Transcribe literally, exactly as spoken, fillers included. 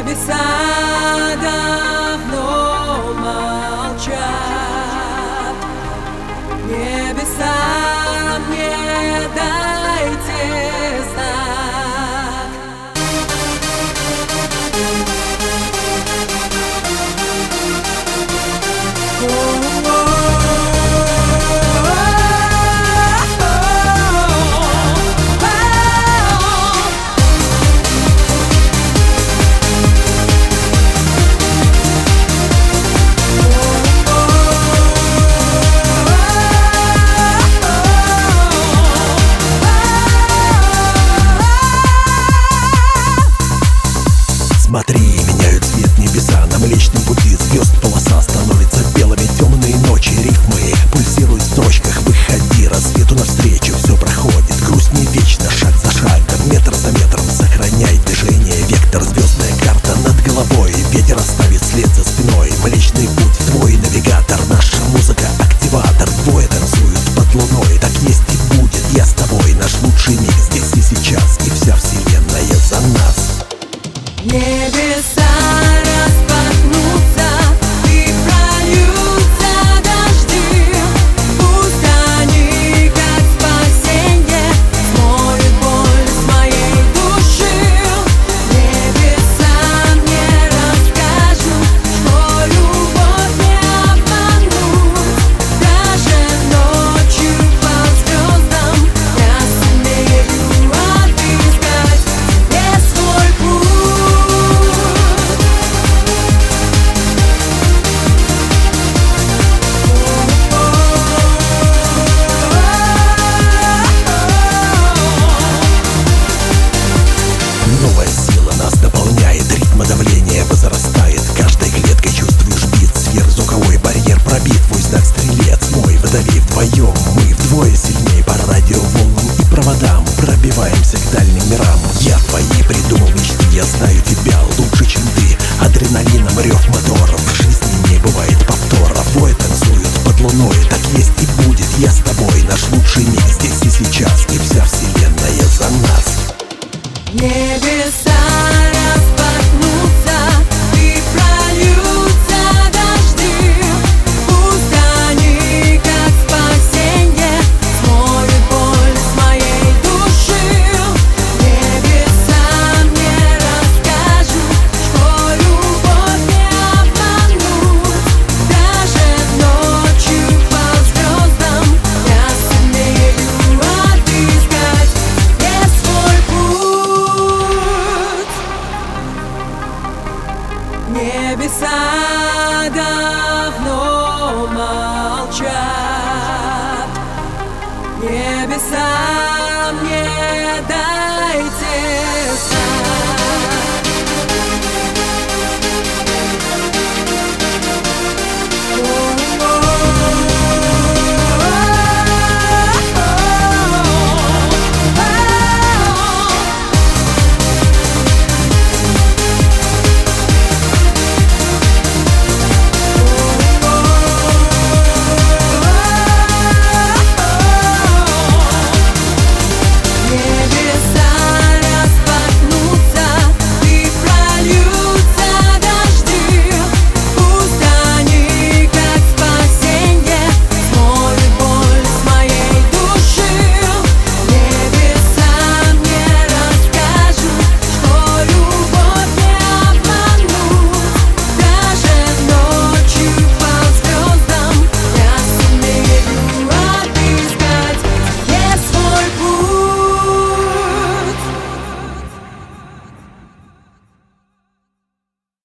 Небеса давно молчат, небеса, мне дайте знак. Смотри, меняют цвет небеса на Млечном пути звезд. Полоса становится белыми, темные ночи, рифмы пульсируют в строчках. Выходи, рассвету навстречу, все проходит, грусть не вечна, шаг за шагом, метр за метром. Сохраняй движение, вектор, звездная карта над головой. Ветер оставит след за спиной. Млечный путь, твой навигатор, наша музыка, активатор. Двое танцуют под луной, так есть и будет. Я с тобой, наш лучший миг здесь и сейчас, и вся вселенная за нас. Небеса распахнутся и прольются дожди. Пусть они, как спасенье, смоют боль с моей души. Небеса мне расскажут, что любовь не обмануть. Даже ночью по звездам я сумею отыскать тебе свой путь. Новая сила нас дополняет, ритм давления возрастает. Каждой клеткой чувствуешь бит, сверхзвуковой барьер пробит. Твой знак стрелец, мой водови, вдвоем мы вдвое сильнее. По радиоволнам и проводам пробиваемся к дальним мирам. Я твои придумал мечты, я знаю тебя лучше, чем ты. Адреналином рев моторов, в жизни не бывает повторов. Двое танцуют под луной, так есть и будет. Я с тобой, наш лучший миг здесь и сейчас, и вся вселенная за нас. Небеса